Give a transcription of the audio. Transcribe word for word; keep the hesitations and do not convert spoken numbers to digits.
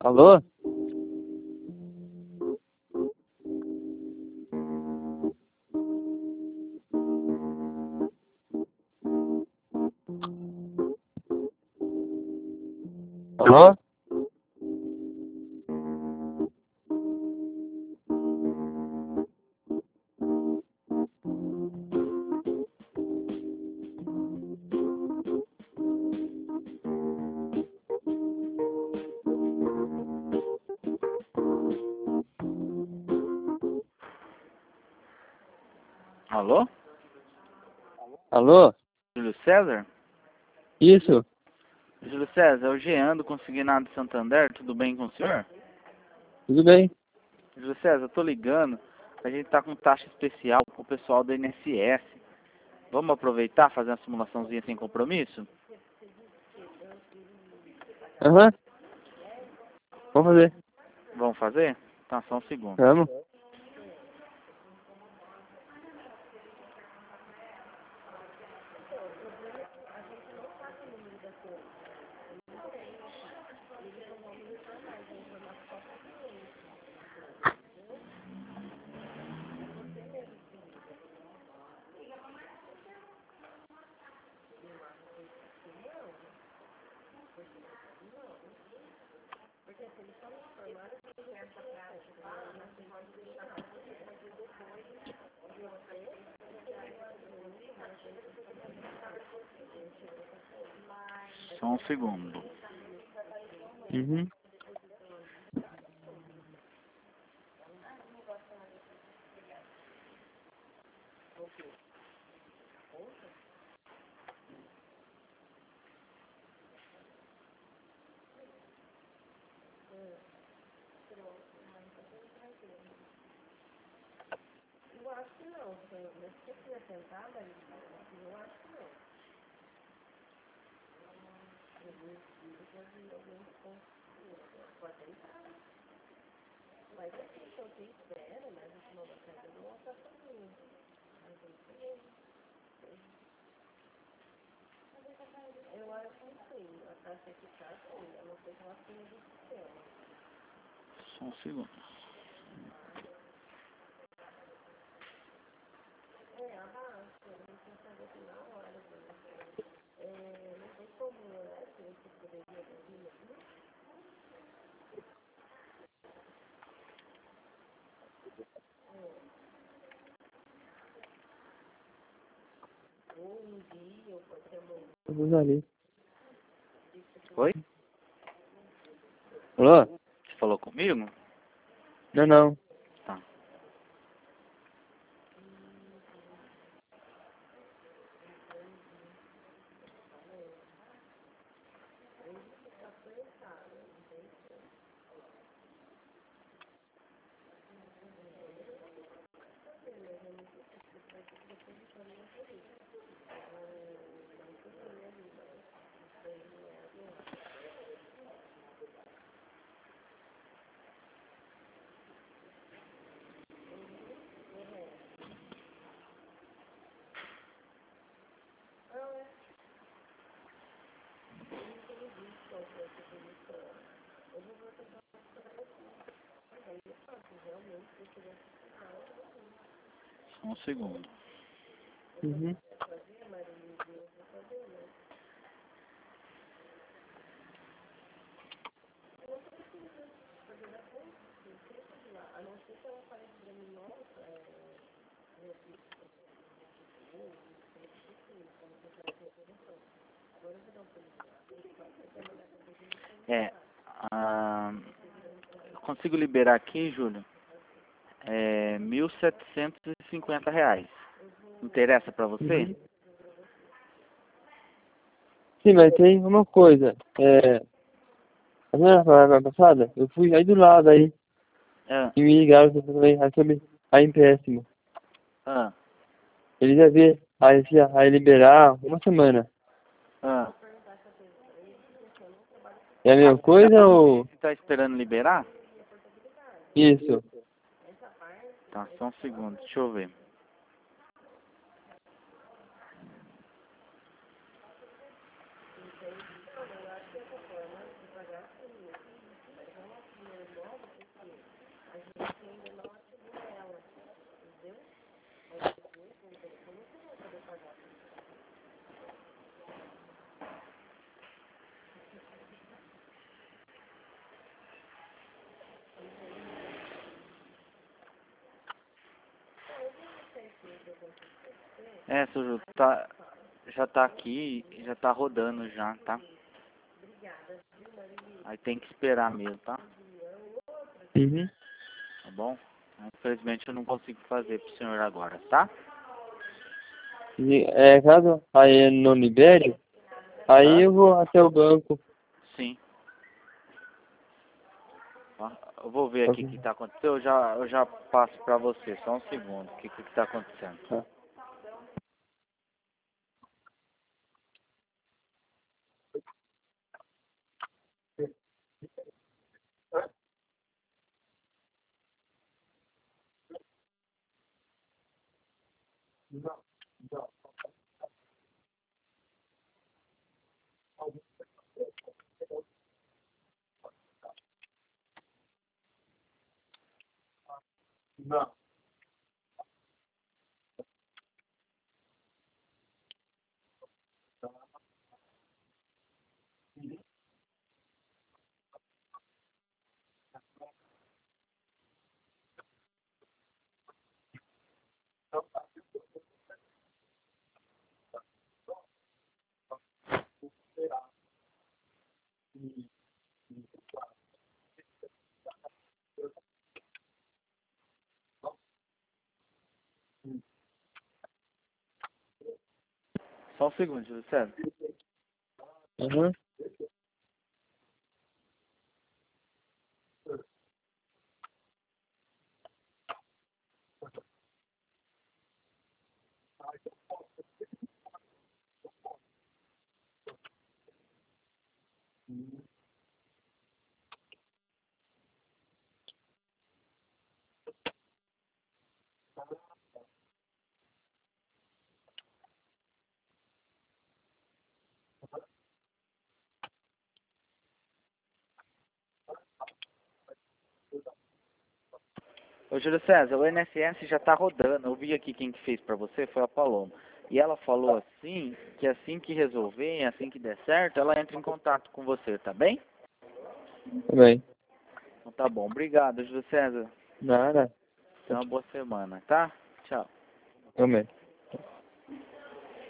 Alô? Alô? Alô? Alô? Júlio César? Isso? Júlio César, é o Jean do Consignado de Santander, tudo bem com o senhor? Tudo bem? Júlio César, eu tô ligando, a gente tá com taxa especial pro pessoal do I N S S. Vamos aproveitar, fazer uma simulaçãozinha sem compromisso? Aham. Vamos fazer. Vamos fazer? Tá, só um segundo. Vamos. Só um segundo. Uhum. Só um segundo. Eu vou usar ali. Oi? Alô? Você falou comigo? Não, não. Tá. Só um segundo. Uhum. É, ah, eu consigo liberar aqui, Júlio, é mil setecentos e cinquenta reais. Interessa pra você? Uhum. Sim, mas tem uma coisa. É... A semana passada, eu fui aí do lado aí. Ah, E me ligaram também aí sobre a empréstimo. ah, Eles iam ver aí, se ia- aí liberar uma semana. ah. É a mesma coisa ou... Você tá esperando liberar? Isso. Tá, só um segundo, deixa eu ver. É, seu Júlio, tá, já tá aqui, já tá rodando já, tá? Aí tem que esperar mesmo, tá? Uhum. Tá bom? Infelizmente eu não consigo fazer pro senhor agora, tá? E, é, caso aí não libere, aí Hã? eu vou até o banco. Sim. Ó, eu vou ver aqui o que tá acontecendo. Eu já, eu já passo pra você, só um segundo. O que que tá acontecendo? Tá. Não. Só um segundo, Júlio César. Uhum. Ô, Júlio César, o I N S S já tá rodando. Eu vi aqui quem que fez pra você, foi a Paloma. E ela falou assim, que assim que resolver, assim que der certo, ela entra em contato com você, tá bem? Tá bem. Então tá bom. Obrigado, Júlio César. Nada. Tenha uma boa semana, tá? Tchau. Também.